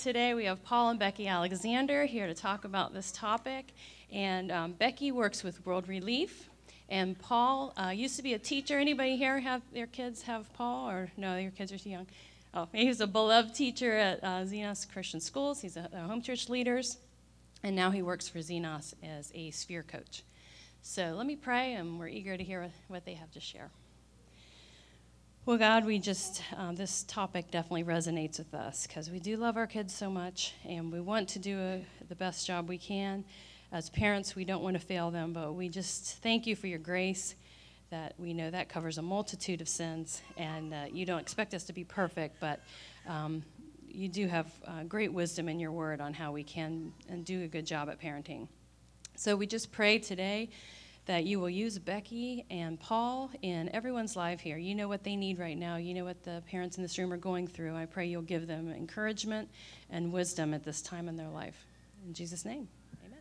Today we have Paul and Becky Alexander here to talk about this topic. And Becky works with World Relief. And Paul used to be a teacher. Anybody here have their kids have Paul? Or no, your kids are too young? Oh, he was a beloved teacher at Xenos Christian Schools. He's a home church leaders. And now he works for Xenos as a sphere coach. So let me pray, and we're eager to hear what they have to share. Well, God, this topic definitely resonates with us because we do love our kids so much, and we want to do the best job we can. As parents, we don't want to fail them, but we just thank you for your grace that we know that covers a multitude of sins, and you don't expect us to be perfect, but you do have great wisdom in your word on how we can and do a good job at parenting. So we just pray today that you will use Becky and Paul in everyone's life here. You know what they need right now. You know what the parents in this room are going through. I pray you'll give them encouragement and wisdom at this time in their life. In Jesus' name, amen.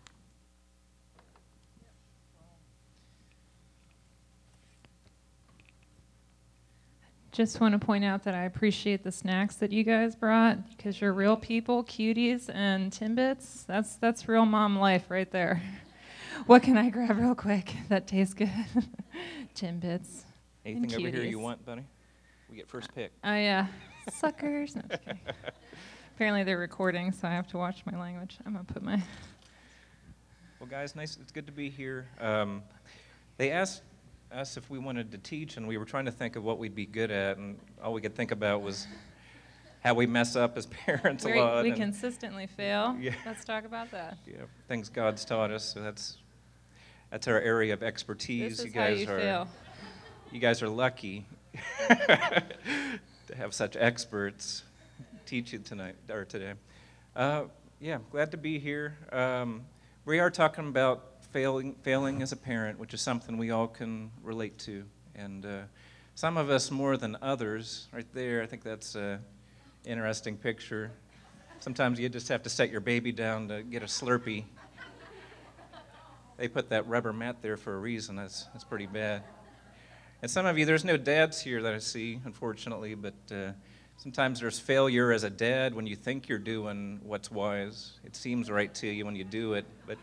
Just want to point out that I appreciate the snacks that you guys brought because you're real people, cuties and Timbits. That's real mom life right there. What can I grab real quick that tastes good? Timbits. Anything over here you want, buddy? We get first pick. Oh, yeah. Suckers. No, just kidding. Apparently they're recording, so I have to watch my language. I'm going to put my... Well, guys, nice. It's good to be here. They asked us if we wanted to teach, and we were trying to think of what we'd be good at, and all we could think about was how we mess up as parents a lot. We consistently fail. Yeah. Let's talk about that. Yeah, things God's taught us, so that's our area of expertise. This is how you fail. You guys are lucky to have such experts teach you tonight or today. Yeah, glad to be here. We are talking about failing as a parent, which is something we all can relate to, and some of us more than others. Right there, I think that's an interesting picture. Sometimes you just have to set your baby down to get a Slurpee. They put that rubber mat there for a reason. That's pretty bad. And some of you, there's no dads here that I see, unfortunately, but sometimes there's failure as a dad when you think you're doing what's wise. It seems right to you when you do it, but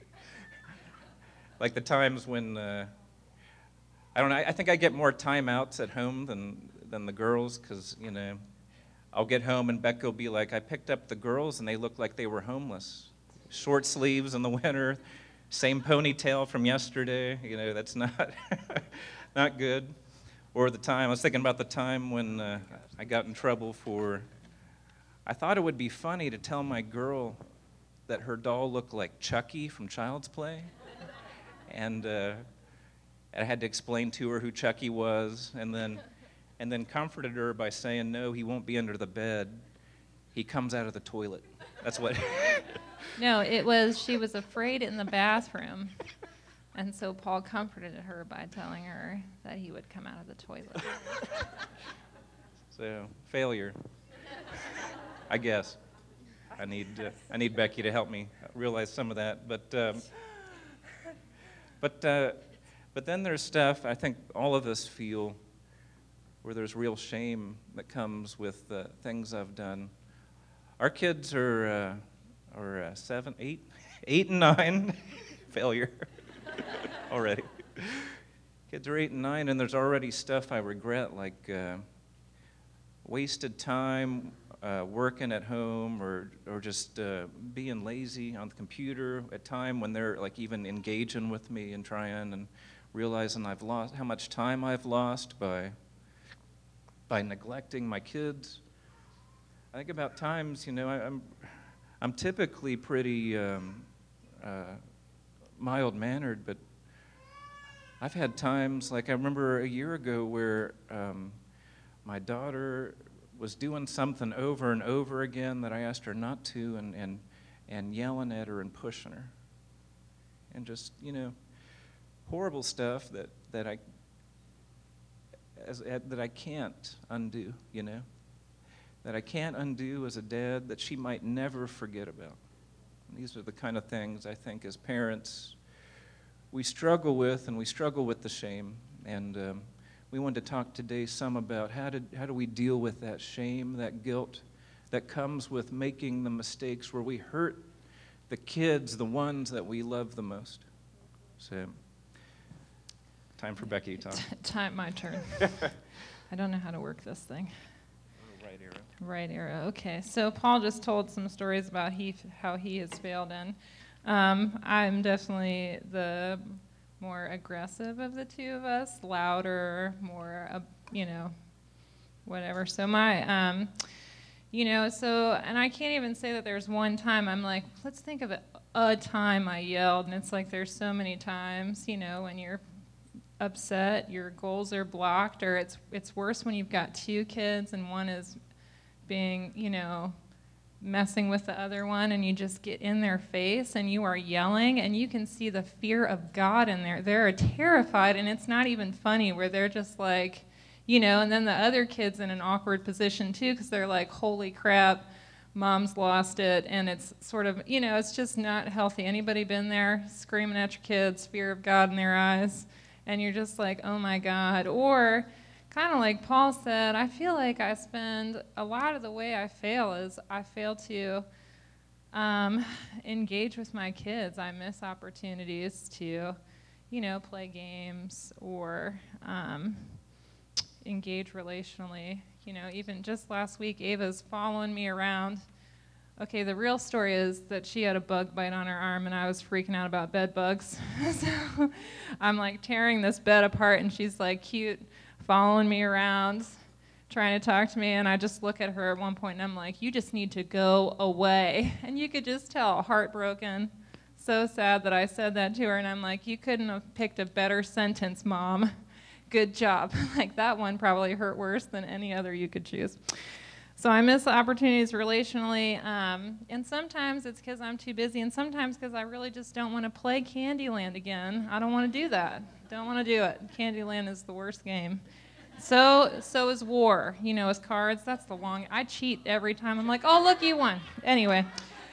like the times when, I don't know, I think I get more timeouts at home than the girls, because, you know, I'll get home and Becca will be like, I picked up the girls and they looked like they were homeless. Short sleeves in the winter, same ponytail from yesterday, you know, that's not not good. Or I was thinking about the time when I got in trouble I thought it would be funny to tell my girl that her doll looked like Chucky from Child's Play. And I had to explain to her who Chucky was, and then comforted her by saying, no, he won't be under the bed. He comes out of the toilet. That's what... No, she was afraid in the bathroom, and so Paul comforted her by telling her that he would come out of the toilet. So, failure, I guess. I need Becky to help me realize some of that, but then there's stuff I think all of us feel where there's real shame that comes with things I've done. Our kids are 7, 8 and 9. Failure already. Kids are 8 and 9, and there's already stuff I regret, like wasted time working at home, or just being lazy on the computer at time when they're like even engaging with me and trying, and realizing I've lost how much time I've lost by neglecting my kids. I think about times, you know, I'm typically pretty mild-mannered, but I've had times, like I remember a year ago where my daughter was doing something over and over again that I asked her not to, and yelling at her and pushing her. And just, you know, horrible stuff that I can't undo, you know? That I can't undo as a dad, that she might never forget about. And these are the kind of things I think as parents we struggle with, and we struggle with the shame. And we wanted to talk today some about how do we deal with that shame, that guilt, that comes with making the mistakes where we hurt the kids, the ones that we love the most. So, time for Becky to talk. My turn. I don't know how to work this thing. Right arrow. Right arrow. Okay. So Paul just told some stories about how he has failed, and I'm definitely the more aggressive of the two of us, louder, more, whatever. So my, and I can't even say that there's one time I'm like, let's think of a time I yelled, and it's like there's so many times, when you're upset, your goals are blocked, or it's worse when you've got two kids and one is being, messing with the other one, and you just get in their face and you are yelling, and you can see the fear of God in there. They're terrified, and it's not even funny, where they're just like, and then the other kid's in an awkward position too, because they're like, holy crap, mom's lost it, and it's sort of, it's just not healthy. Anybody been there, screaming at your kids, fear of God in their eyes, and you're just like, oh my God. Or kind of like Paul said, I feel like I spend a lot of the way I fail is I fail to engage with my kids. I miss opportunities to, play games or engage relationally. Even just last week, Ava's following me around. Okay, the real story is that she had a bug bite on her arm, and I was freaking out about bed bugs. So I'm like tearing this bed apart, and she's like cute, following me around, trying to talk to me, and I just look at her at one point, and I'm like, you just need to go away. And you could just tell, heartbroken, so sad that I said that to her, and I'm like, you couldn't have picked a better sentence, Mom. Good job. Like, that one probably hurt worse than any other you could choose. So I miss opportunities relationally, and sometimes it's because I'm too busy, and sometimes because I really just don't want to play Candyland again. I don't want to do that. Don't want to do it. Candyland is the worst game. So is War. As cards, that's the long. I cheat every time. I'm like, oh, look, you won. Anyway,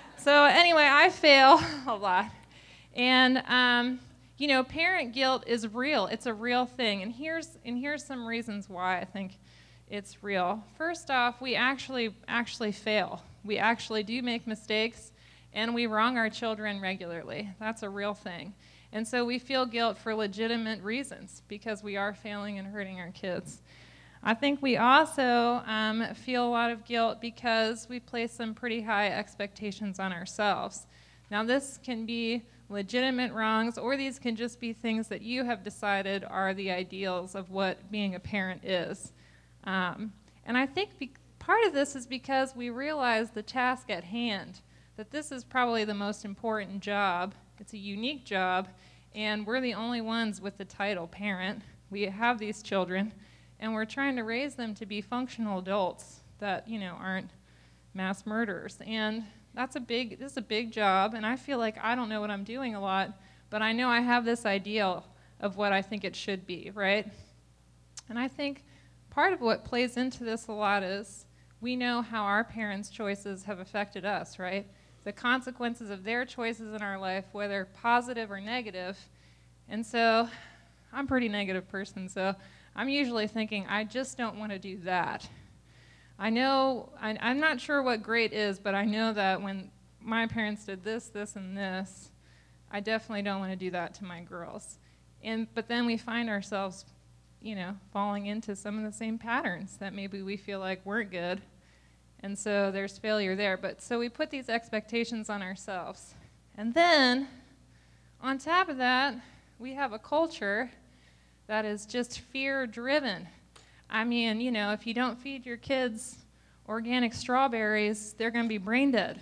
I fail a lot. And, parent guilt is real. It's a real thing. And here's some reasons why I think it's real. First off, we actually fail. We actually do make mistakes, and we wrong our children regularly. That's a real thing. And so we feel guilt for legitimate reasons, because we are failing and hurting our kids. I think we also feel a lot of guilt because we place some pretty high expectations on ourselves. Now, this can be legitimate wrongs, or these can just be things that you have decided are the ideals of what being a parent is. And I think part of this is because we realize the task at hand, that this is probably the most important job. It's a unique job, and we're the only ones with the title parent. We have these children, and we're trying to raise them to be functional adults that, aren't mass murderers. And this is a big job, and I feel like I don't know what I'm doing a lot, but I know I have this ideal of what I think it should be, right? And I think part of what plays into this a lot is we know how our parents' choices have affected us, right? The consequences of their choices in our life, whether positive or negative. And so I'm a pretty negative person, so I'm usually thinking, I just don't want to do that. I know, I'm not sure what great is, but I know that when my parents did this, this, and this, I definitely don't want to do that to my girls. But then we find ourselves falling into some of the same patterns that maybe we feel like weren't good. And so there's failure there. But so we put these expectations on ourselves. And then, on top of that, we have a culture that is just fear-driven. I mean, if you don't feed your kids organic strawberries, they're going to be brain dead.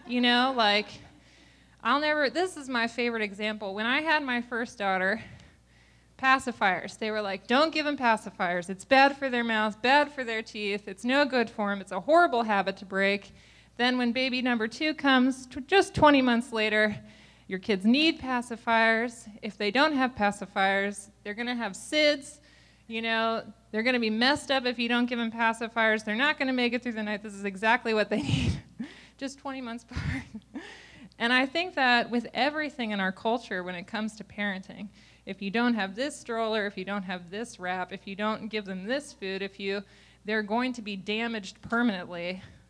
This is my favorite example. When I had my first daughter, pacifiers. They were like, don't give them pacifiers. It's bad for their mouth, bad for their teeth. It's no good for them. It's a horrible habit to break. Then when baby number 2 comes, just 20 months later, your kids need pacifiers. If they don't have pacifiers, they're going to have SIDS. They're going to be messed up if you don't give them pacifiers. They're not going to make it through the night. This is exactly what they need. Just 20 months apart. And I think that with everything in our culture when it comes to parenting, if you don't have this stroller, if you don't have this wrap, if you don't give them this food, they're going to be damaged permanently,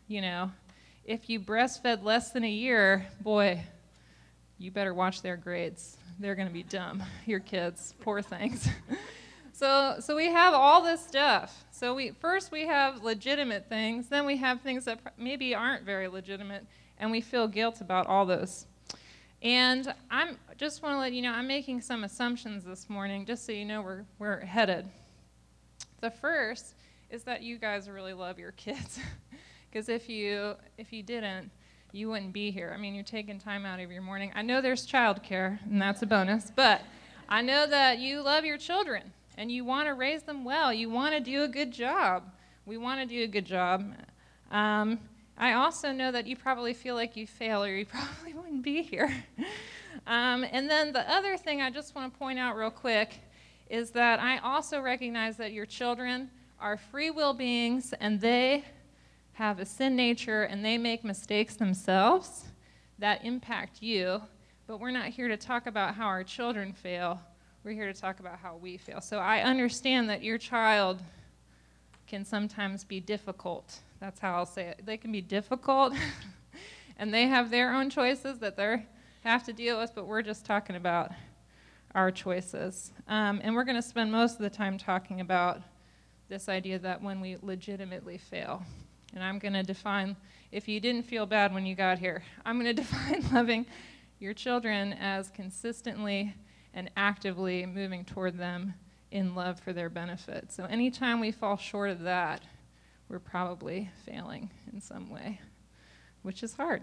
You know, if you breastfed less than a year, boy, you better watch their grades. They're going to be dumb, your kids, poor things. So we have all this stuff. So first we have legitimate things, then we have things that maybe aren't very legitimate, and we feel guilt about all those. And I just want to let you know, I'm making some assumptions this morning, just so you know where we're headed. The first is that you guys really love your kids. Because if you didn't, you wouldn't be here. I mean, you're taking time out of your morning. I know there's childcare, and that's a bonus, but I know that you love your children, and you want to raise them well. You want to do a good job. We want to do a good job. I also know that you probably feel like you fail, or you probably wouldn't be here. And then the other thing I just want to point out real quick is that I also recognize that your children are free will beings, and they have a sin nature, and they make mistakes themselves that impact you. But we're not here to talk about how our children fail. We're here to talk about how we fail. So I understand that your child can sometimes be difficult. That's how I'll say it. They can be difficult, and they have their own choices that they have to deal with, but we're just talking about our choices. And we're going to spend most of the time talking about this idea that when we legitimately fail. And I'm going to define, if you didn't feel bad when you got here, I'm going to define loving your children as consistently and actively moving toward them in love for their benefit. So anytime we fall short of that, we're probably failing in some way, which is hard.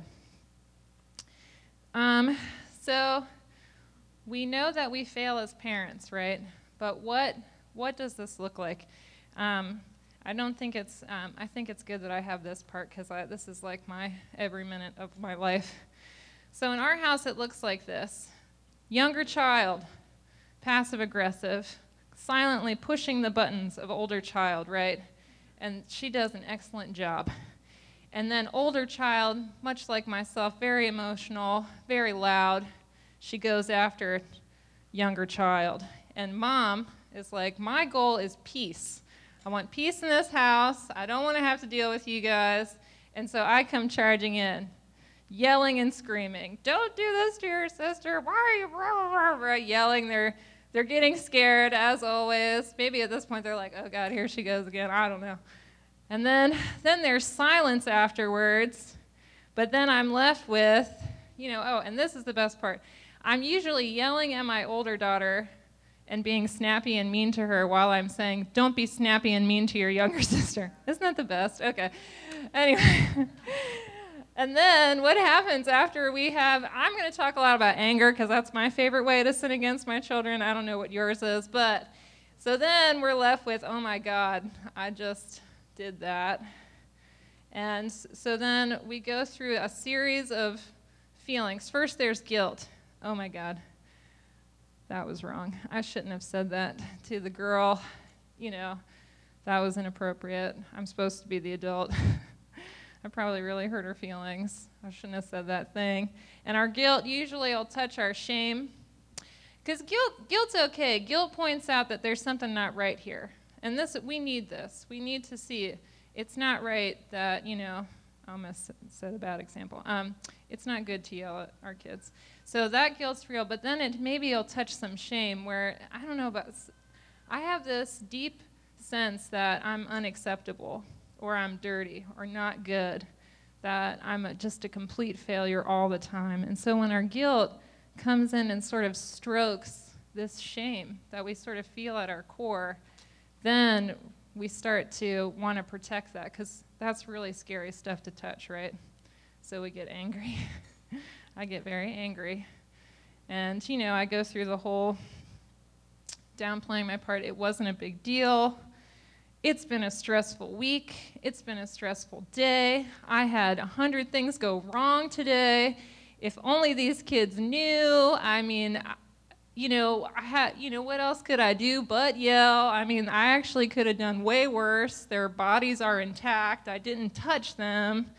So we know that we fail as parents, right? But what does this look like? I don't think it's, I think it's good that I have this part, because this is like my every minute of my life. So in our house, it looks like this. Younger child, passive-aggressive, silently pushing the buttons of older child, right? And she does an excellent job. And then older child, much like myself, very emotional, very loud. She goes after younger child. And mom is like, my goal is peace. I want peace in this house. I don't want to have to deal with you guys. And so I come charging in, yelling and screaming, don't do this to your sister. Why are you rah, rah, rah, yelling? They're getting scared, as always. Maybe at this point they're like, oh, God, here she goes again. I don't know. And then there's silence afterwards. But then I'm left with, and this is the best part. I'm usually yelling at my older daughter and being snappy and mean to her while I'm saying, don't be snappy and mean to your younger sister. Isn't that the best? Okay. Anyway. And then what happens after I'm going to talk a lot about anger, because that's my favorite way to sin against my children. I don't know what yours is. But so then we're left with, oh my God, I just did that. And so then we go through a series of feelings. First, there's guilt. Oh my God, that was wrong. I shouldn't have said that to the girl. That was inappropriate. I'm supposed to be the adult. I probably really hurt her feelings. I shouldn't have said that thing. And our guilt usually will touch our shame. Because guilt's okay. Guilt points out that there's something not right here. And we need this. We need to see it. It's not right that, I almost said a bad example. It's not good to yell at our kids. So that guilt's real. But then maybe it'll touch some shame where, I don't know about, I have this deep sense that I'm unacceptable, or I'm dirty, or not good, that I'm just a complete failure all the time. And so when our guilt comes in and sort of strokes this shame that we sort of feel at our core, then we start to want to protect that, because that's really scary stuff to touch, right? So we get angry. I get very angry. And, I go through the whole downplaying my part. It wasn't a big deal. It's been a stressful week. It's been a stressful day. I had 100 things go wrong today. If only these kids knew. I mean, what else could I do but yell? I mean, I actually could have done way worse. Their bodies are intact. I didn't touch them.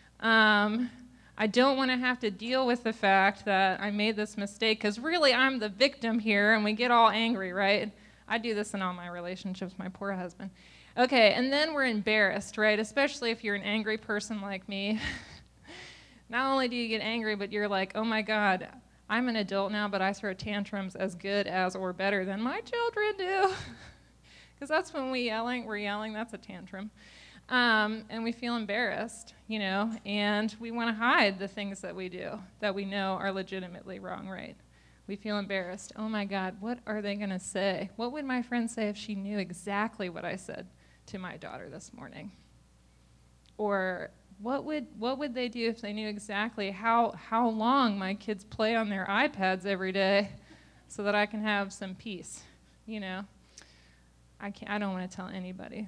I don't want to have to deal with the fact that I made this mistake, because really I'm the victim here, and we get all angry, right? I do this in all my relationships, my poor husband. Okay, and then we're embarrassed, right? Especially if you're an angry person like me. Not only do you get angry, but you're like, oh my God, I'm an adult now, but I throw tantrums as good as or better than my children do. Because that's when we're yelling, that's a tantrum. And we feel embarrassed, and we want to hide the things that we do that we know are legitimately wrong, right? We feel embarrassed. Oh my God, what are they going to say? What would my friend say if she knew exactly what I said to my daughter this morning? Or what would they do if they knew exactly how long my kids play on their iPads every day so that I can have some peace? I don't want to tell anybody.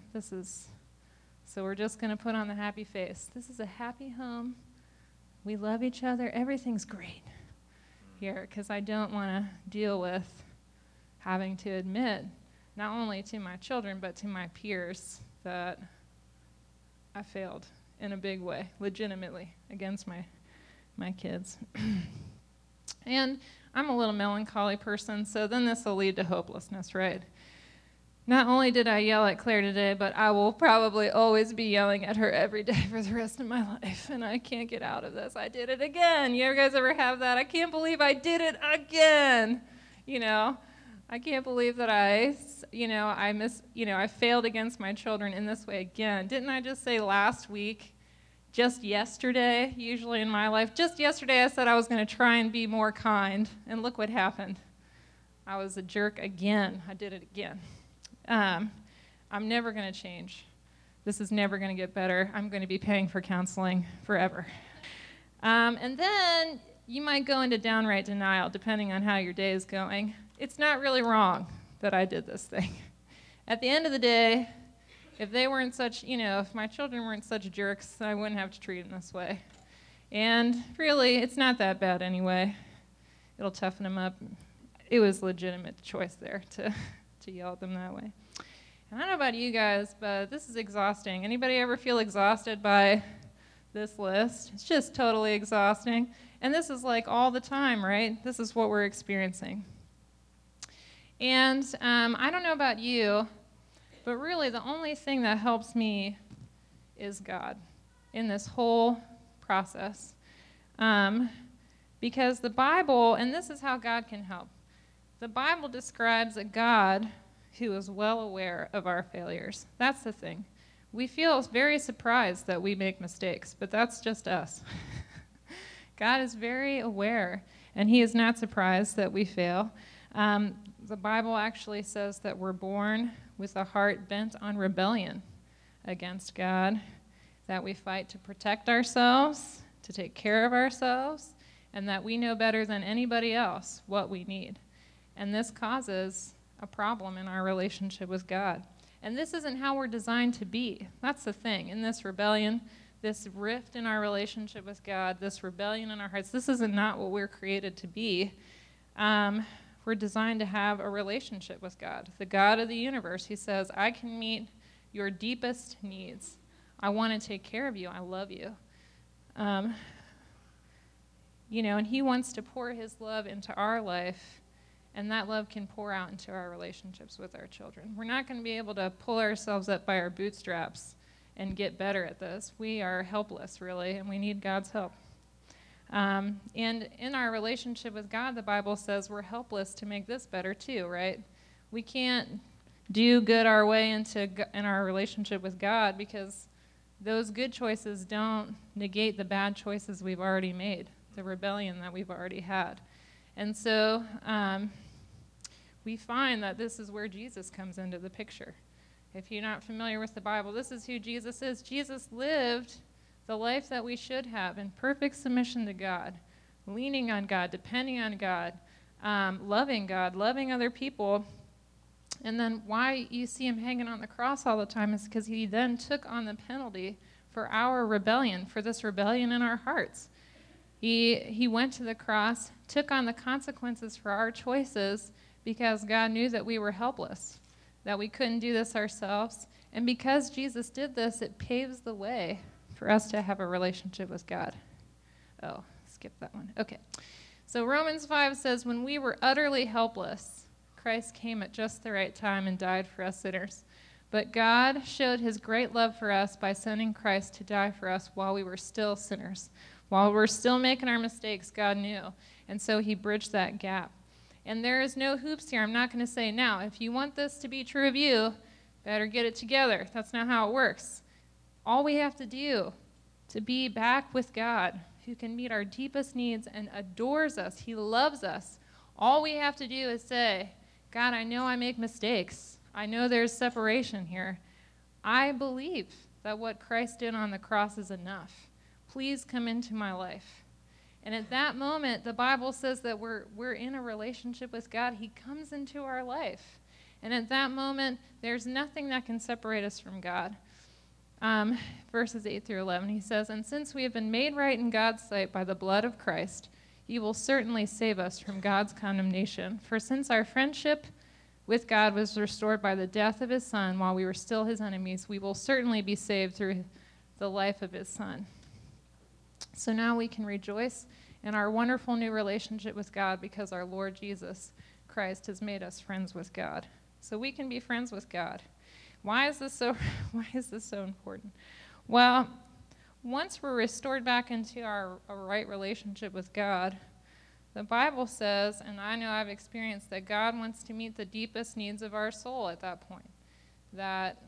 So we're just going to put on the happy face. This is a happy home. We love each other. Everything's great here, because I don't want to deal with having to admit, not only to my children, but to my peers, that I failed in a big way, legitimately, against my kids. And I'm a little melancholy person, so then this will lead to hopelessness, right? Not only did I yell at Claire today, but I will probably always be yelling at her every day for the rest of my life, and I can't get out of this. I did it again. You guys ever have that? I can't believe I did it again. I can't believe that I failed against my children in this way again. Didn't I just say last week, just yesterday, usually in my life, just yesterday I said I was going to try and be more kind, and look what happened. I was a jerk again. I did it again. I'm never going to change. This is never going to get better. I'm going to be paying for counseling forever. And then you might go into downright denial, depending on how your day is going. It's not really wrong that I did this thing. At the end of the day, if they weren't such, if my children weren't such jerks, I wouldn't have to treat them this way. And really, it's not that bad anyway. It'll toughen them up. It was a legitimate choice there to yell at them that way. And I don't know about you guys, but this is exhausting. Anybody ever feel exhausted by this list? It's just totally exhausting. And this is like all the time, right? This is what we're experiencing. And I don't know about you, but really the only thing that helps me is God in this whole process. Because the Bible, and this is how God can help. The Bible describes a God who is well aware of our failures. That's the thing. We feel very surprised that we make mistakes, but that's just us. God is very aware, and he is not surprised that we fail. The Bible actually says that we're born with a heart bent on rebellion against God, that we fight to protect ourselves, to take care of ourselves, and that we know better than anybody else what we need. And this causes a problem in our relationship with God. And this isn't how we're designed to be. That's the thing. In this rebellion, this rift in our relationship with God, this rebellion in our hearts, this isn't not what we're created to be. We're designed to have a relationship with God, the God of the universe. He says, I can meet your deepest needs. I want to take care of you. I love you. And he wants to pour his love into our life, and that love can pour out into our relationships with our children. We're not going to be able to pull ourselves up by our bootstraps and get better at this. We are helpless, really, and we need God's help. And in our relationship with God, the Bible says we're helpless to make this better too, right? We can't do good our way in our relationship with God, because those good choices don't negate the bad choices we've already made, the rebellion that we've already had. And so we find that this is where Jesus comes into the picture. If you're not familiar with the Bible, this is who Jesus is. Jesus lived the life that we should have in perfect submission to God, leaning on God, depending on God, loving other people. And then why you see him hanging on the cross all the time is because he then took on the penalty for our rebellion, for this rebellion in our hearts. He went to the cross, took on the consequences for our choices, because God knew that we were helpless, that we couldn't do this ourselves. And because Jesus did this, it paves the way for us to have a relationship with God. Oh, skip that one. Okay. So Romans 5 says, when we were utterly helpless, Christ came at just the right time and died for us sinners. But God showed his great love for us by sending Christ to die for us while we were still sinners. While we're still making our mistakes, God knew. And so he bridged that gap. And there is no hoops here. I'm not going to say, now, if you want this to be true of you, better get it together. That's not how it works. All we have to do to be back with God, who can meet our deepest needs and adores us, he loves us. All we have to do is say, God, I know I make mistakes. I know there's separation here. I believe that what Christ did on the cross is enough. Please come into my life. And at that moment, the Bible says that we're in a relationship with God. He comes into our life. And at that moment, there's nothing that can separate us from God. Verses 8 through 11, he says, and since we have been made right in God's sight by the blood of Christ, he will certainly save us from God's condemnation. For since our friendship with God was restored by the death of his Son while we were still his enemies, we will certainly be saved through the life of his Son. So now we can rejoice in our wonderful new relationship with God because our Lord Jesus Christ has made us friends with God. So we can be friends with God. Why is this so important? Well, once we're restored back into our right relationship with God, the Bible says, and I know I've experienced, that God wants to meet the deepest needs of our soul at that point. That,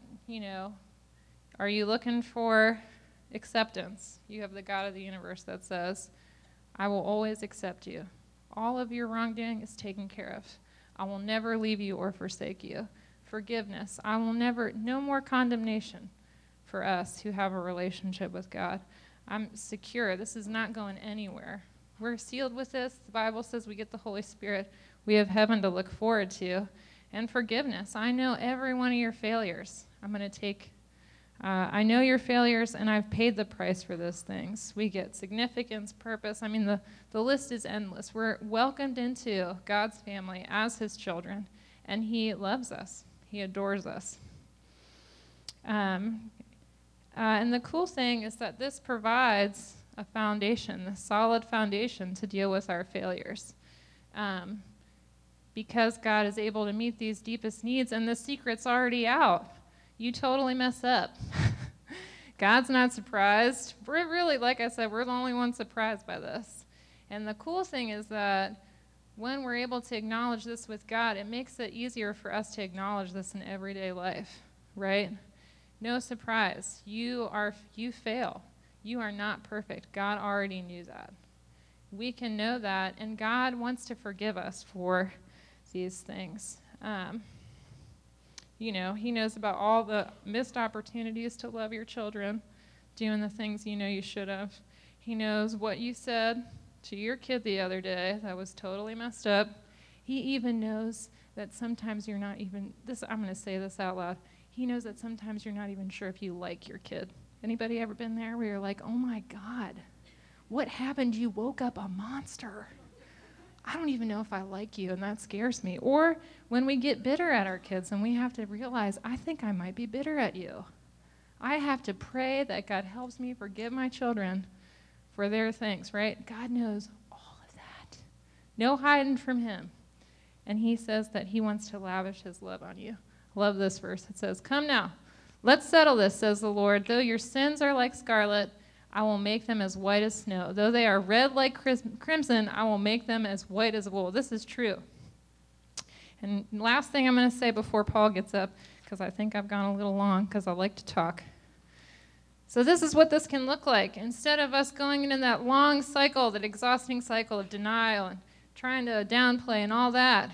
are you looking for acceptance? You have the God of the universe that says, I will always accept you. All of your wrongdoing is taken care of. I will never leave you or forsake you. Forgiveness. No more condemnation for us who have a relationship with God. I'm secure. This is not going anywhere. We're sealed with this. The Bible says we get the Holy Spirit. We have heaven to look forward to. And forgiveness. I know every one of your failures. I know your failures, and I've paid the price for those things. We get significance, purpose. The list is endless. We're welcomed into God's family as his children, and he loves us. He adores us. And the cool thing is that this provides a foundation, a solid foundation to deal with our failures. Because God is able to meet these deepest needs, and the secret's already out. You totally mess up. God's not surprised. We're really, like I said, we're the only ones surprised by this. And the cool thing is that when we're able to acknowledge this with God, it makes it easier for us to acknowledge this in everyday life, right? No surprise. You fail. You are not perfect. God already knew that. We can know that, and God wants to forgive us for these things. He knows about all the missed opportunities to love your children, doing the things you should have. He knows what you said to your kid the other day that was totally messed up. He even knows that sometimes you're not even, I'm going to say this out loud, he knows that sometimes you're not even sure if you like your kid. Anybody ever been there where you're like, oh my God, what happened? You woke up a monster. I don't even know if I like you, and that scares me. Or when we get bitter at our kids and we have to realize, I think I might be bitter at you. I have to pray that God helps me forgive my children for their things, right? God knows all of that. No hiding from him. And he says that he wants to lavish his love on you. I love this verse. It says, come now, let's settle this, says the Lord. Though your sins are like scarlet, I will make them as white as snow. Though they are red like crimson, I will make them as white as wool. This is true. And last thing I'm going to say before Paul gets up, because I think I've gone a little long because I like to talk. So this is what this can look like. Instead of us going into that long cycle, that exhausting cycle of denial and trying to downplay and all that,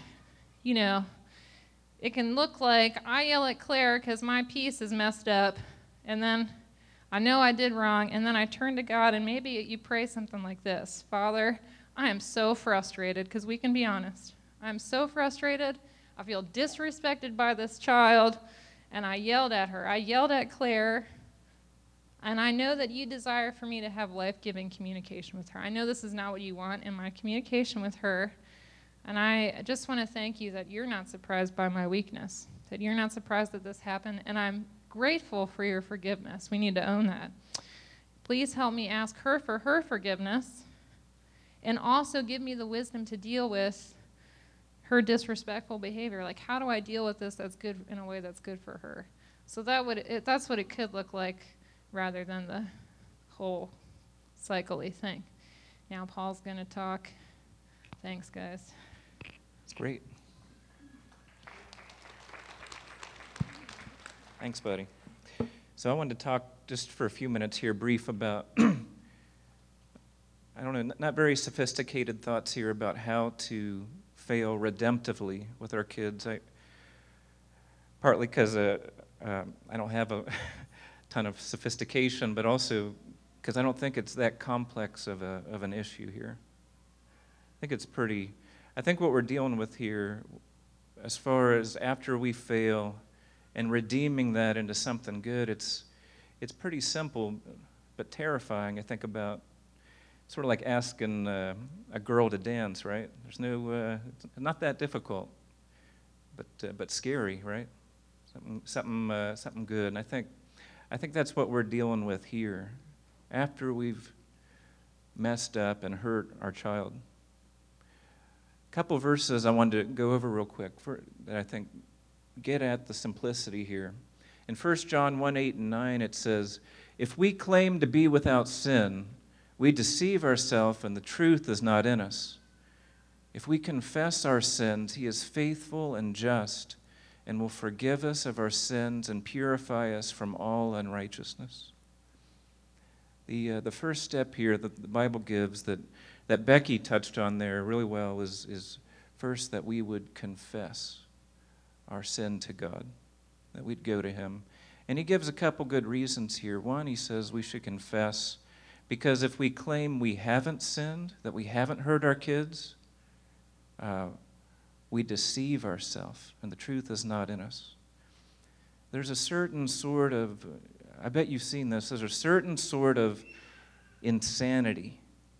it can look like I yell at Claire because my piece is messed up, and then I know I did wrong, and then I turn to God, and maybe you pray something like this. Father, I am so frustrated, because we can be honest. I'm so frustrated. I feel disrespected by this child, and I yelled at her. I yelled at Claire, and I know that you desire for me to have life-giving communication with her. I know this is not what you want in my communication with her, and I just want to thank you that you're not surprised by my weakness, that you're not surprised that this happened, and I'm grateful for your forgiveness. We need to own that. Please help me ask her for her forgiveness, and also give me the wisdom to deal with her disrespectful behavior. Like, how do I deal with this that's good in a way that's good for her? So that's what it could look like rather than the whole cycle-y thing. Now Paul's going to talk. Thanks, guys. It's great. Thanks, buddy. So I wanted to talk just for a few minutes here, brief about, I don't know, not very sophisticated thoughts here about how to fail redemptively with our kids. Partly because I don't have a ton of sophistication, but also because I don't think it's that complex of an issue here. I think what we're dealing with here, as far as after we fail and redeeming that into something good, it's pretty simple but terrifying. I think about sort of like asking a girl to dance, right? It's not that difficult, but scary, right? Something good. And I think that's what we're dealing with here. After we've messed up and hurt our child. A couple verses I wanted to go over real quick that I think get at the simplicity here. In 1 John 1:8-9, it says, "If we claim to be without sin, we deceive ourselves and the truth is not in us. If we confess our sins, he is faithful and just and will forgive us of our sins and purify us from all unrighteousness." The first step here that the Bible gives that Becky touched on there really well is first that we would confess our sin to God, that we'd go to him. And he gives a couple good reasons here. One, he says we should confess because if we claim we haven't sinned, that we haven't hurt our kids, we deceive ourselves, and the truth is not in us. There's a certain sort of, I bet you've seen this, there's a certain sort of insanity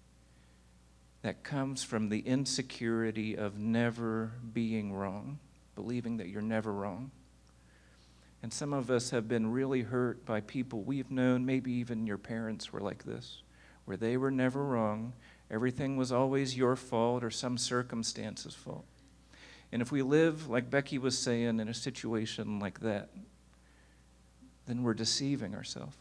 that comes from the insecurity of never being wrong, believing that you're never wrong. And some of us have been really hurt by people we've known, maybe even your parents were like this, where they were never wrong, everything was always your fault or some circumstance's fault. And if we live, like Becky was saying, in a situation like that, then we're deceiving ourselves.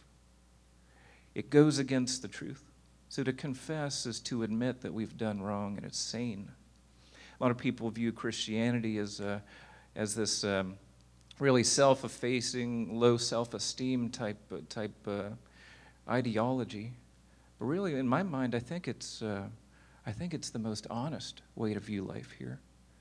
It goes against the truth. So to confess is to admit that we've done wrong, and it's sane. A lot of people view Christianity as this really self-effacing, low self-esteem type ideology. But really, in my mind, I think it's the most honest way to view life here.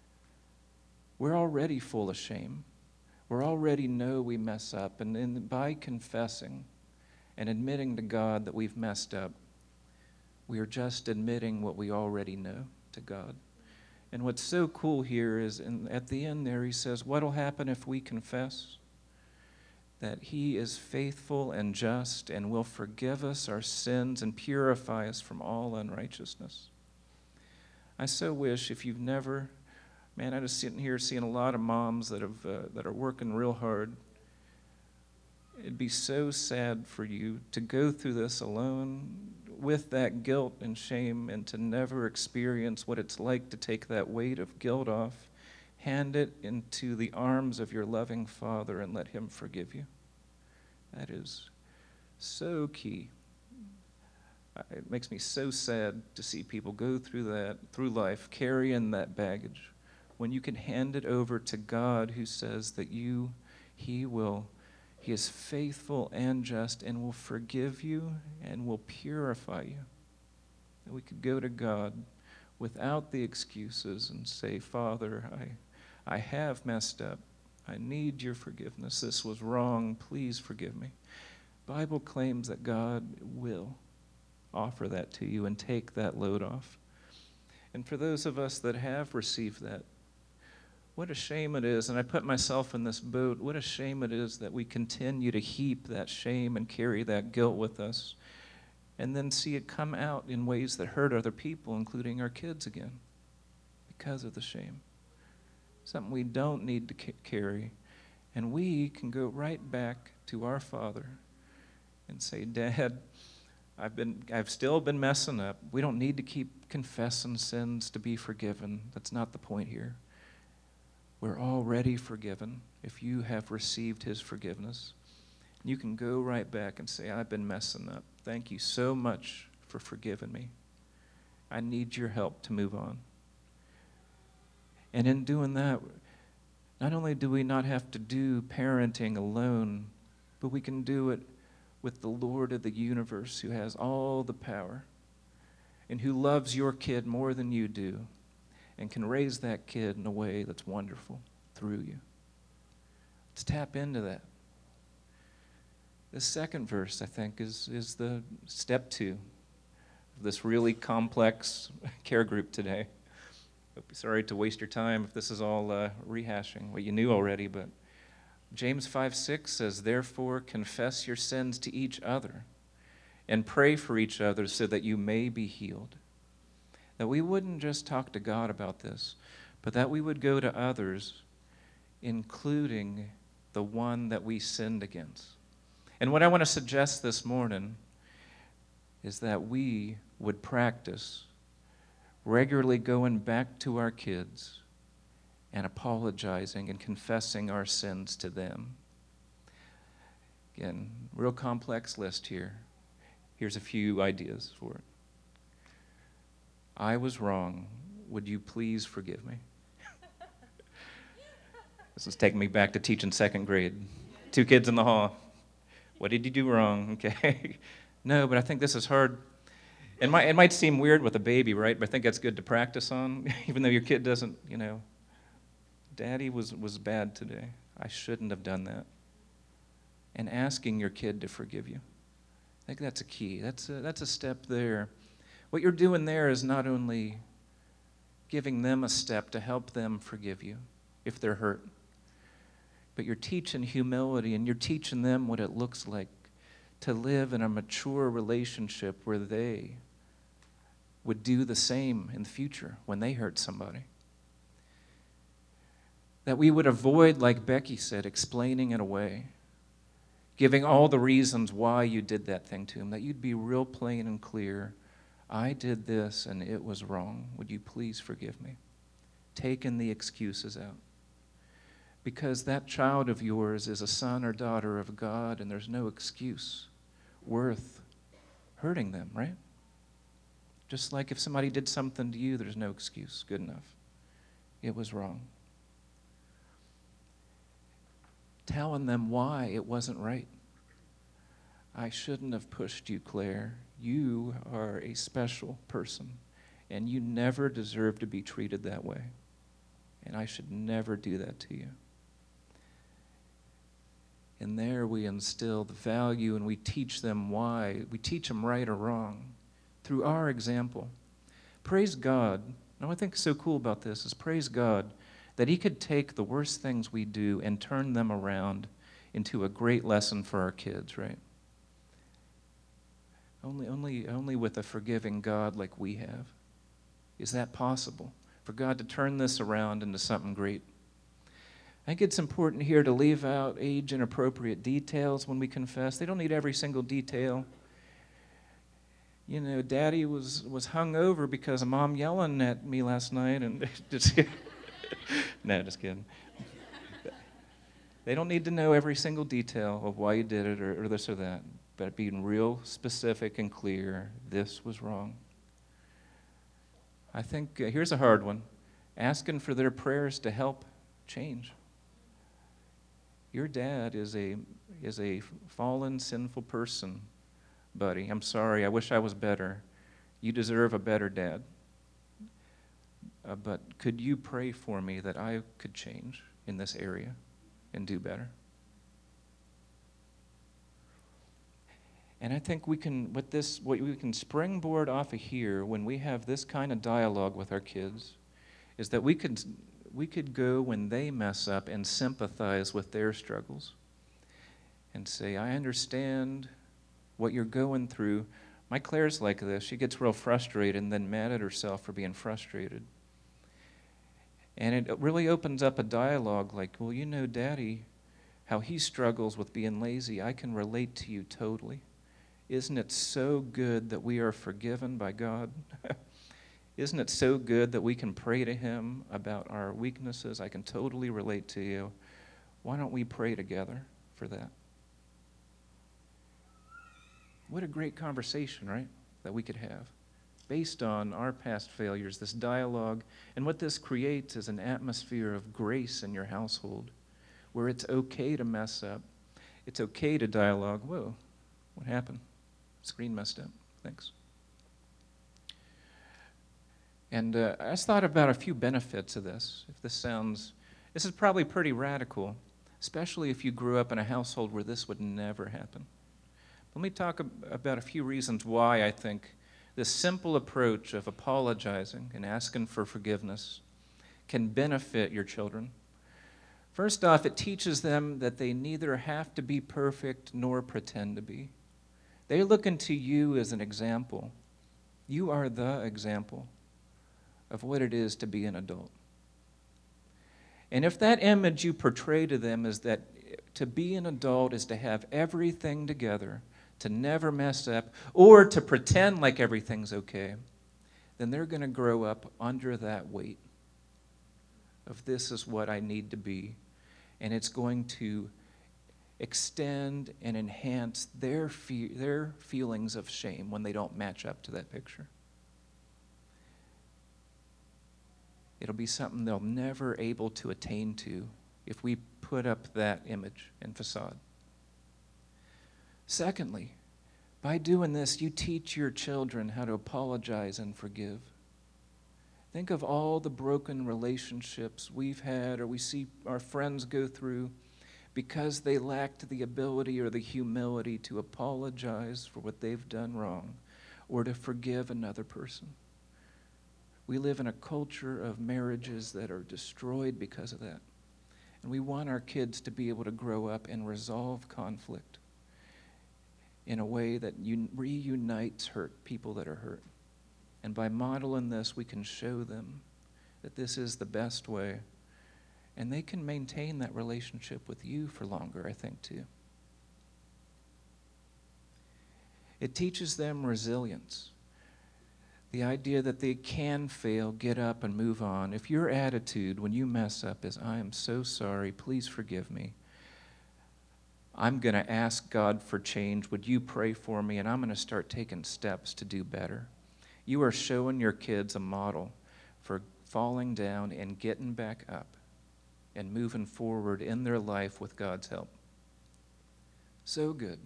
We're already full of shame. We already know we mess up, and by confessing and admitting to God that we've messed up, we are just admitting what we already know to God. And what's so cool here is at the end there he says, what'll happen if we confess? That he is faithful and just and will forgive us our sins and purify us from all unrighteousness. I so wish if you've never, man, I'm just sitting here seeing a lot of moms that are working real hard. It'd be so sad for you to go through this alone with that guilt and shame and to never experience what it's like to take that weight of guilt off, hand it into the arms of your loving Father and let him forgive you. That is so key. It makes me so sad to see people go through life, carrying that baggage, when you can hand it over to God who says that he is faithful and just and will forgive you and will purify you. That we could go to God without the excuses and say, Father, I have messed up. I need your forgiveness. This was wrong. Please forgive me. The Bible claims that God will offer that to you and take that load off. And for those of us that have received that, what a shame it is, and I put myself in this boat, what a shame it is that we continue to heap that shame and carry that guilt with us and then see it come out in ways that hurt other people, including our kids again, because of the shame. Something we don't need to carry. And we can go right back to our Father and say, Dad, I've still been messing up. We don't need to keep confessing sins to be forgiven. That's not the point here. We're already forgiven if you have received his forgiveness. You can go right back and say, I've been messing up. Thank you so much for forgiving me. I need your help to move on. And in doing that, not only do we not have to do parenting alone, but we can do it with the Lord of the universe, who has all the power and who loves your kid more than you do and can raise that kid in a way that's wonderful through you. Let's tap into that. The second verse, I think, is the step 2 of this really complex care group today. Sorry to waste your time if this is all rehashing what you knew already, but James 5:6 says, therefore confess your sins to each other and pray for each other so that you may be healed. That we wouldn't just talk to God about this, but that we would go to others, including the one that we sinned against. And what I want to suggest this morning is that we would practice regularly going back to our kids and apologizing and confessing our sins to them. Again, real complex list here. Here's a few ideas for it. I was wrong. Would you please forgive me? This is taking me back to teaching second grade. 2 kids in the hall. What did you do wrong? Okay. No, but I think this is hard. It might seem weird with a baby, right? But I think that's good to practice on, even though your kid doesn't, Daddy was bad today. I shouldn't have done that. And asking your kid to forgive you. I think that's a key. That's a step there. What you're doing there is not only giving them a step to help them forgive you if they're hurt, but you're teaching humility and you're teaching them what it looks like to live in a mature relationship where they would do the same in the future when they hurt somebody. That we would avoid, like Becky said, explaining it away, giving all the reasons why you did that thing to him, that you'd be real plain and clear. I did this and it was wrong. Would you please forgive me? Taking the excuses out. Because that child of yours is a son or daughter of God, and there's no excuse worth hurting them, right? Just like if somebody did something to you, there's no excuse good enough. It was wrong. Telling them why it wasn't right. I shouldn't have pushed you, Claire. You are a special person, and you never deserve to be treated that way. And I should never do that to you. And there we instill the value and we teach them why. We teach them right or wrong through our example. Praise God. And what I think is so cool about this is praise God that he could take the worst things we do and turn them around into a great lesson for our kids, right? Only with a forgiving God like we have is that possible, for God to turn this around into something great. I think it's important here to leave out age-inappropriate details when we confess. They don't need every single detail. Daddy was hung over because of Mom yelling at me last night, and no, just kidding. They don't need to know every single detail of why you did it or this or that, but being real specific and clear, this was wrong. I think, here's a hard one, asking for their prayers to help change. Your dad is a fallen, sinful person, buddy. I'm sorry. I wish I was better. You deserve a better dad. But could you pray for me that I could change in this area and do better? And I think we can, what we can springboard off of here when we have this kind of dialogue with our kids is that we could go when they mess up and sympathize with their struggles and say, I understand what you're going through. My Claire's like this. She gets real frustrated and then mad at herself for being frustrated. And it really opens up a dialogue like, well, Daddy, how he struggles with being lazy. I can relate to you totally. Isn't it so good that we are forgiven by God? Isn't it so good that we can pray to him about our weaknesses? I can totally relate to you. Why don't we pray together for that? What a great conversation, right, that we could have based on our past failures, this dialogue. And what this creates is an atmosphere of grace in your household where it's okay to mess up. It's okay to dialogue. Whoa, what happened? Screen messed up. Thanks. And I just thought about a few benefits of this. This is probably pretty radical, especially if you grew up in a household where this would never happen. Let me talk about a few reasons why I think this simple approach of apologizing and asking for forgiveness can benefit your children. First off, it teaches them that they neither have to be perfect nor pretend to be. They look into you as an example. You are the example of what it is to be an adult. And if that image you portray to them is that to be an adult is to have everything together, to never mess up, or to pretend like everything's okay, then they're going to grow up under that weight of this is what I need to be. And it's going to extend and enhance their feelings of shame when they don't match up to that picture. It'll be something they'll never able to attain to if we put up that image and facade. Secondly, by doing this, you teach your children how to apologize and forgive. Think of all the broken relationships we've had or we see our friends go through because they lacked the ability or the humility to apologize for what they've done wrong or to forgive another person. We live in a culture of marriages that are destroyed because of that. And we want our kids to be able to grow up and resolve conflict in a way that reunites people that are hurt. And by modeling this, we can show them that this is the best way. And they can maintain that relationship with you for longer, I think, too. It teaches them resilience. The idea that they can fail, get up, and move on. If your attitude when you mess up is, I am so sorry, please forgive me. I'm going to ask God for change. Would you pray for me? And I'm going to start taking steps to do better. You are showing your kids a model for falling down and getting back up and moving forward in their life with God's help. So good.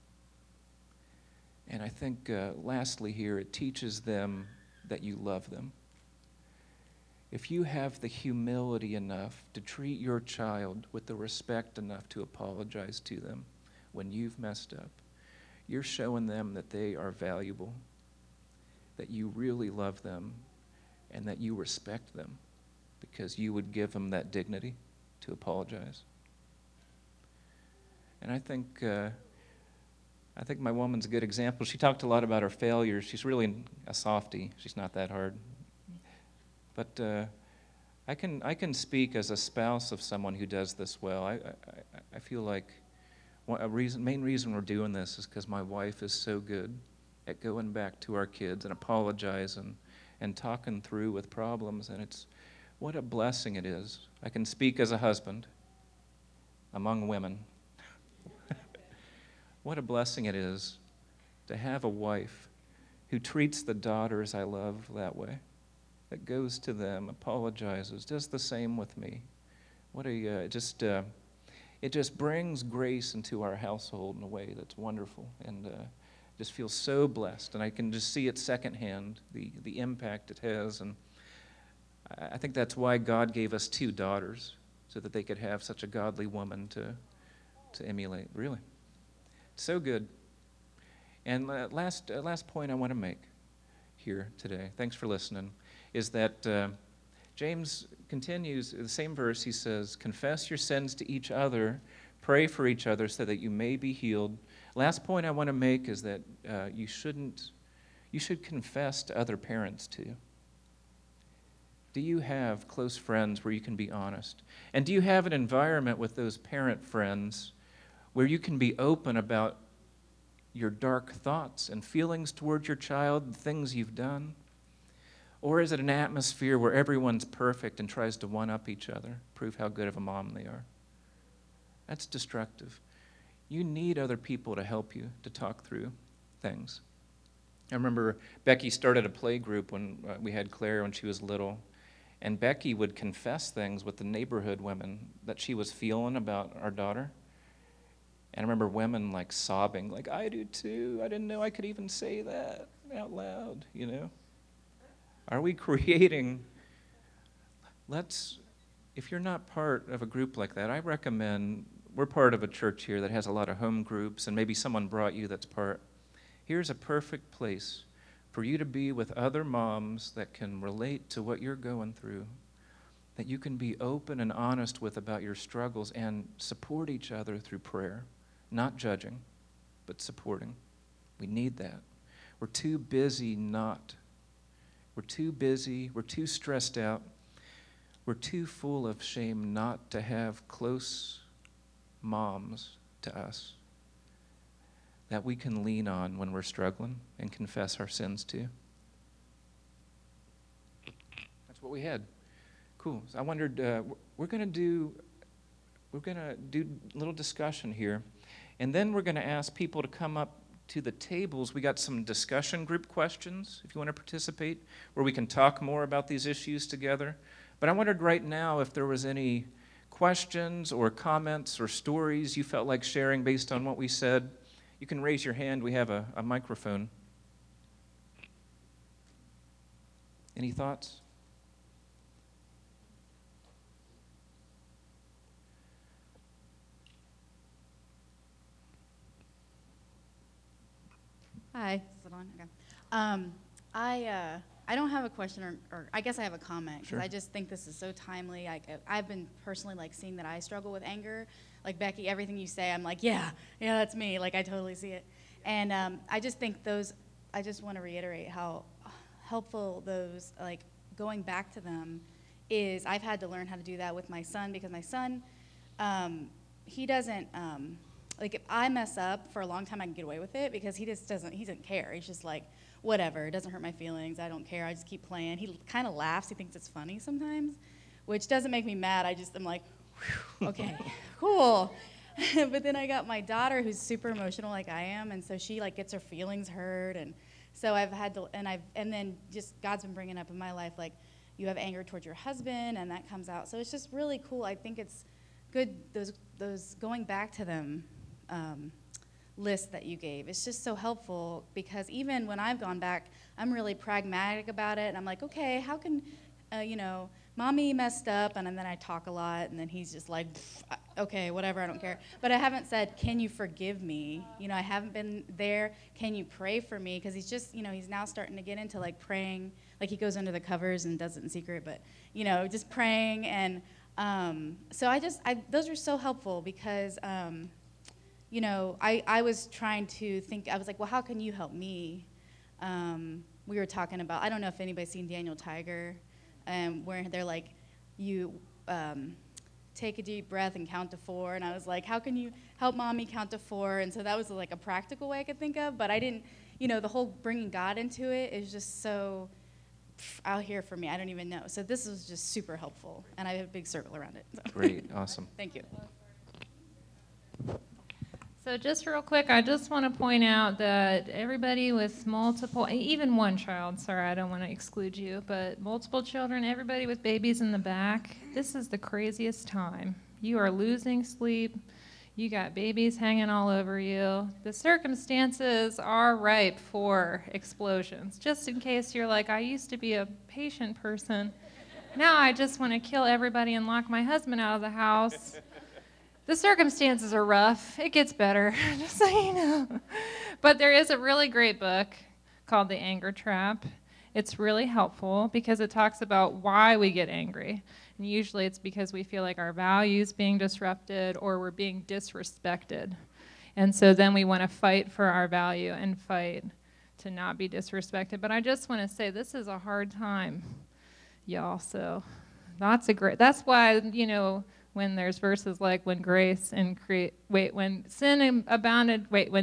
And I think lastly here, it teaches them that you love them. If you have the humility enough to treat your child with the respect enough to apologize to them when you've messed up, you're showing them that they are valuable, that you really love them, and that you respect them because you would give them that dignity to apologize. And I think my woman's a good example. She talked a lot about her failures. She's really a softie. She's not that hard. But I can speak as a spouse of someone who does this well. I feel like main reason we're doing this is because my wife is so good at going back to our kids and apologizing and talking through with problems. And what a blessing it is. I can speak as a husband among women. What a blessing it is to have a wife who treats the daughters I love that way, that goes to them, apologizes, does the same with me. It just brings grace into our household in a way that's wonderful, and just feel so blessed. And I can just see it secondhand, the impact it has. And I think that's why God gave us 2 daughters, so that they could have such a godly woman to emulate. Really, so good. And last point I want to make here today, thanks for listening, is that James continues, the same verse, he says, confess your sins to each other, pray for each other so that you may be healed. Last point I want to make is that you should confess to other parents too. Do you have close friends where you can be honest? And do you have an environment with those parent friends where you can be open about your dark thoughts and feelings toward your child, the things you've done? Or is it an atmosphere where everyone's perfect and tries to one-up each other, prove how good of a mom they are? That's destructive. You need other people to help you to talk through things. I remember Becky started a play group when we had Claire when she was little, and Becky would confess things with the neighborhood women that she was feeling about our daughter. And I remember women like sobbing, like, I do too. I didn't know I could even say that out loud, you know? Are we creating, if you're not part of a group like that, I recommend, we're part of a church here that has a lot of home groups, and maybe someone brought you that's part. Here's a perfect place for you to be with other moms that can relate to what you're going through, that you can be open and honest with about your struggles and support each other through prayer. Not judging, but supporting. We need that. We're too busy not. We're too busy. We're too stressed out. We're too full of shame not to have close moms to us that we can lean on when we're struggling and confess our sins to. That's what we had. Cool. So I wondered, we're going to do a little discussion here. And then we're going to ask people to come up to the tables. We got some discussion group questions, if you want to participate, where we can talk more about these issues together. But I wondered right now if there was any questions or comments or stories you felt like sharing based on what we said. You can raise your hand. We have a microphone. Any thoughts? Hi. Is it on? Okay. I don't have a question, or I guess I have a comment, because Sure. I just think this is so timely. I've been personally seeing that I struggle with anger. Like, Becky, everything you say, I'm like, yeah, that's me. Like, I totally see it. And I just think I just want to reiterate how helpful those, like, going back to them is. I've had to learn how to do that with my son, because my son, he doesn't, like, if I mess up for a long time, I can get away with it, because he doesn't care. He's just like, whatever, it doesn't hurt my feelings, I don't care, I just keep playing. He kind of laughs, he thinks it's funny sometimes, which doesn't make me mad. I'm like, okay, cool. But then I got my daughter, who's super emotional like I am, and so she, like, gets her feelings hurt, and so I've had to, and then just God's been bringing up in my life, like, you have anger towards your husband, and that comes out. So it's just really cool. I think it's good, those going back to them list that you gave. It's just so helpful, because even when I've gone back, I'm really pragmatic about it, and I'm like, okay, how can, mommy messed up, and then I talk a lot, and then he's just like, okay, whatever, I don't care. But I haven't said, can you forgive me? I haven't been there. Can you pray for me? Because he's just, he's now starting to get into, like, praying. Like, he goes under the covers and does it in secret, but, just praying. And so those are so helpful, because I was trying to think, I was like, well, how can you help me? We were talking about, I don't know if anybody's seen Daniel Tiger, where they're like, you take a deep breath and count to 4. And I was like, how can you help mommy count to 4? And so that was, like, a practical way I could think of. But I didn't, the whole bringing God into it is just so out here for me. I don't even know. So this was just super helpful. And I have a big circle around it. So. Great, awesome. Thank you. So just real quick, I just want to point out that everybody with multiple, even one child, sorry, I don't want to exclude you, but multiple children, everybody with babies in the back, this is the craziest time. You are losing sleep. You got babies hanging all over you. The circumstances are ripe for explosions. Just in case you're like, I used to be a patient person. Now I just want to kill everybody and lock my husband out of the house. The circumstances are rough. It gets better, just so you know. But there is a really great book called The Anger Trap. It's really helpful because it talks about why we get angry. And usually it's because we feel like our values being disrupted or we're being disrespected. And so then we want to fight for our value and fight to not be disrespected. But I just want to say this is a hard time, y'all. So that's why, when there's verses like when sin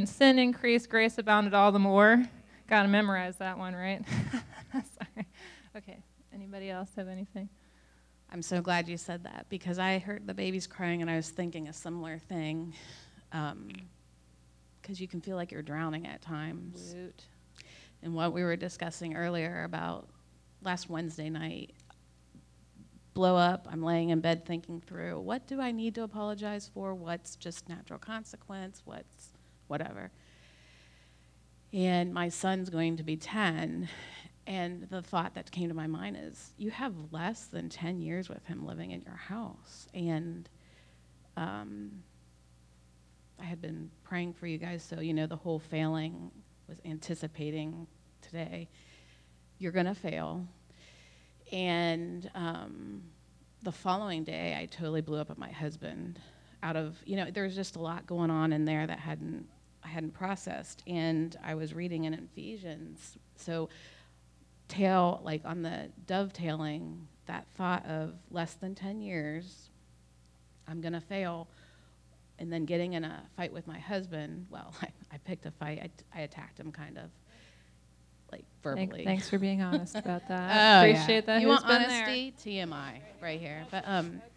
increased, grace abounded all the more. Got to memorize that one, right? Sorry. Okay. Anybody else have anything? I'm so glad you said that because I heard the babies crying and I was thinking a similar thing. Because you can feel like you're drowning at times. Woot. And what we were discussing earlier about last Wednesday night, blow up, I'm laying in bed thinking through, what do I need to apologize for? What's just natural consequence? What's whatever? And my son's going to be 10. And the thought that came to my mind is, you have less than 10 years with him living in your house. And I had been praying for you guys, so the whole failing was anticipating today. You're going to fail. And the following day, I totally blew up at my husband out of, there's just a lot going on in there that I hadn't processed. And I was reading in Ephesians. So on the dovetailing, that thought of less than 10 years, I'm going to fail, and then getting in a fight with my husband. Well, I picked a fight. I attacked him kind of, like verbally. Thanks for being honest about that. Appreciate that. You Who's want been honesty? TMI right here. But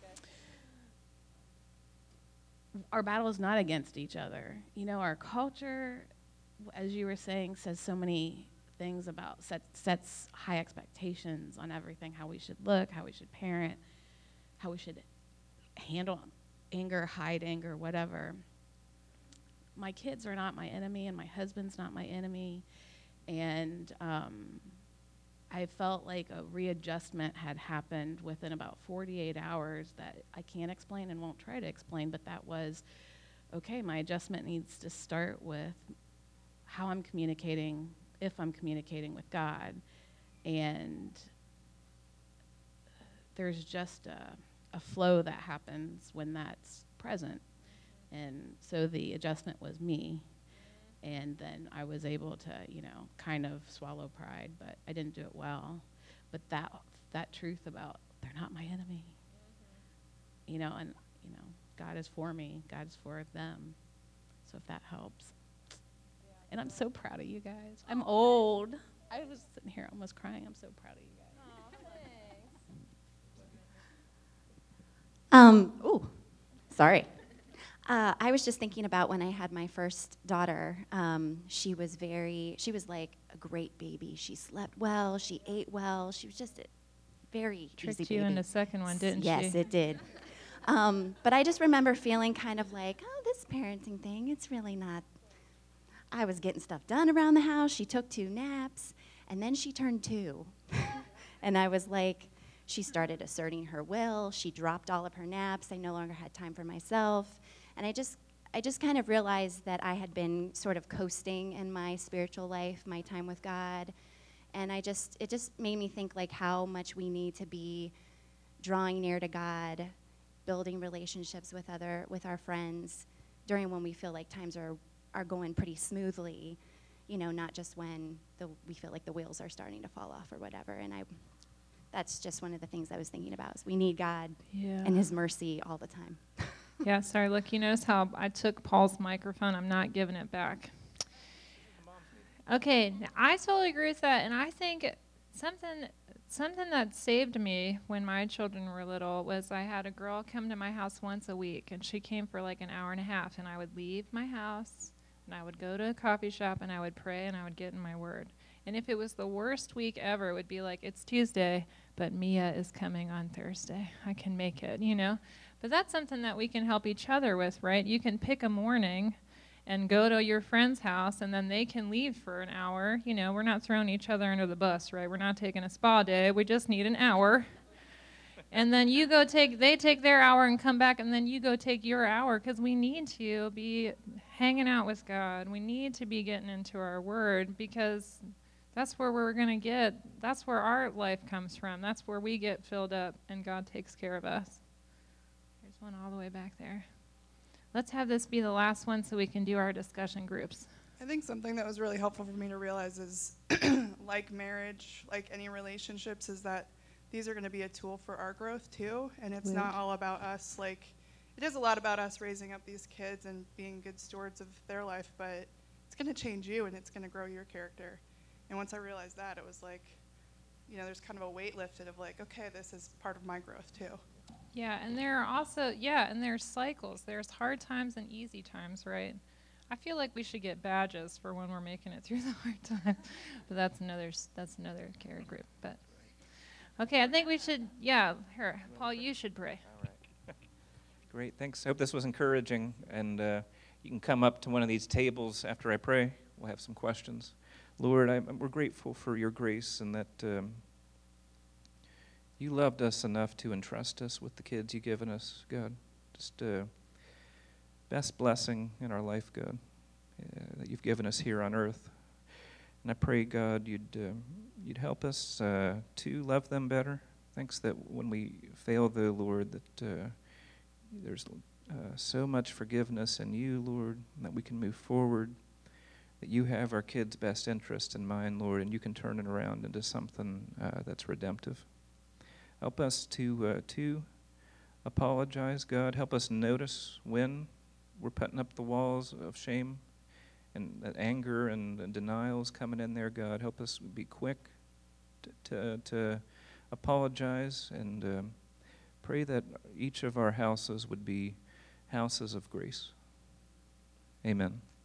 our battle is not against each other. Our culture, as you were saying, says so many things about sets high expectations on everything, how we should look, how we should parent, how we should handle anger, hide anger, whatever. My kids are not my enemy, and my husband's not my enemy. And I felt like a readjustment had happened within about 48 hours that I can't explain and won't try to explain, but that was, okay, my adjustment needs to start with how I'm communicating, if I'm communicating with God. And there's just a flow that happens when that's present. And so the adjustment was me. And then I was able to, kind of swallow pride, but I didn't do it well. But that truth about they're not my enemy, and God is for me, God is for them. So if that helps. And I'm so proud of you guys. I'm old. I was sitting here almost crying. I'm so proud of you guys. Sorry. I was just thinking about when I had my first daughter. She was like a great baby. She slept well. She ate well. She was just a very easy baby. Tricked you into second one, didn't she? Yes, it did. But I just remember feeling kind of like, this parenting thing, it's really not. I was getting stuff done around the house. She took 2 naps, and then she turned 2. And I was like, she started asserting her will. She dropped all of her naps. I no longer had time for myself. And I just kind of realized that I had been sort of coasting in my spiritual life, my time with God. And it just made me think like how much we need to be drawing near to God, building relationships with our friends during when we feel like times are going pretty smoothly, not just when we feel like the wheels are starting to fall off or whatever. And that's just one of the things I was thinking about is we need God and his mercy all the time. Yeah, sorry, look, you notice how I took Paul's microphone? I'm not giving it back. Okay, I totally agree with that, and I think something that saved me when my children were little was I had a girl come to my house once a week, and she came for like an hour and a half, and I would leave my house, and I would go to a coffee shop, and I would pray, and I would get in my word. And if it was the worst week ever, it would be like, it's Tuesday, but Mia is coming on Thursday. I can make it, But that's something that we can help each other with, right? You can pick a morning and go to your friend's house, and then they can leave for an hour. We're not throwing each other under the bus, right? We're not taking a spa day. We just need an hour. And then they take their hour and come back, and then you go take your hour, because we need to be hanging out with God. We need to be getting into our word, because that's where that's where our life comes from. That's where we get filled up, and God takes care of us. There's one all the way back there. Let's have this be the last one so we can do our discussion groups. I think something that was really helpful for me to realize is, like marriage, like any relationships, is that these are going to be a tool for our growth too, and it's not all about us. Like, it is a lot about us raising up these kids and being good stewards of their life, but it's going to change you and it's going to grow your character. And once I realized that, it was like, there's kind of a weight lifted of like, okay, this is part of my growth too. Yeah, and there are also, and there's cycles. There's hard times and easy times, right? I feel like we should get badges for when we're making it through the hard times, but that's another care group. But okay, I think we should. Yeah, here, Paul, you should pray. All right. Great, thanks. I hope this was encouraging, and you can come up to one of these tables after I pray. We'll have some questions. Lord, we're grateful for your grace and that you loved us enough to entrust us with the kids you've given us, God. Just best blessing in our life, God, that you've given us here on earth. And I pray, God, you'd help us to love them better. Thanks that when we fail, though, Lord, that there's so much forgiveness in you, Lord, that we can move forward, that you have our kids' best interest in mind, Lord, and you can turn it around into something that's redemptive. Help us to apologize, God. Help us notice when we're putting up the walls of shame and that anger and denials coming in there, God. Help us be quick to apologize and pray that each of our houses would be houses of grace. Amen.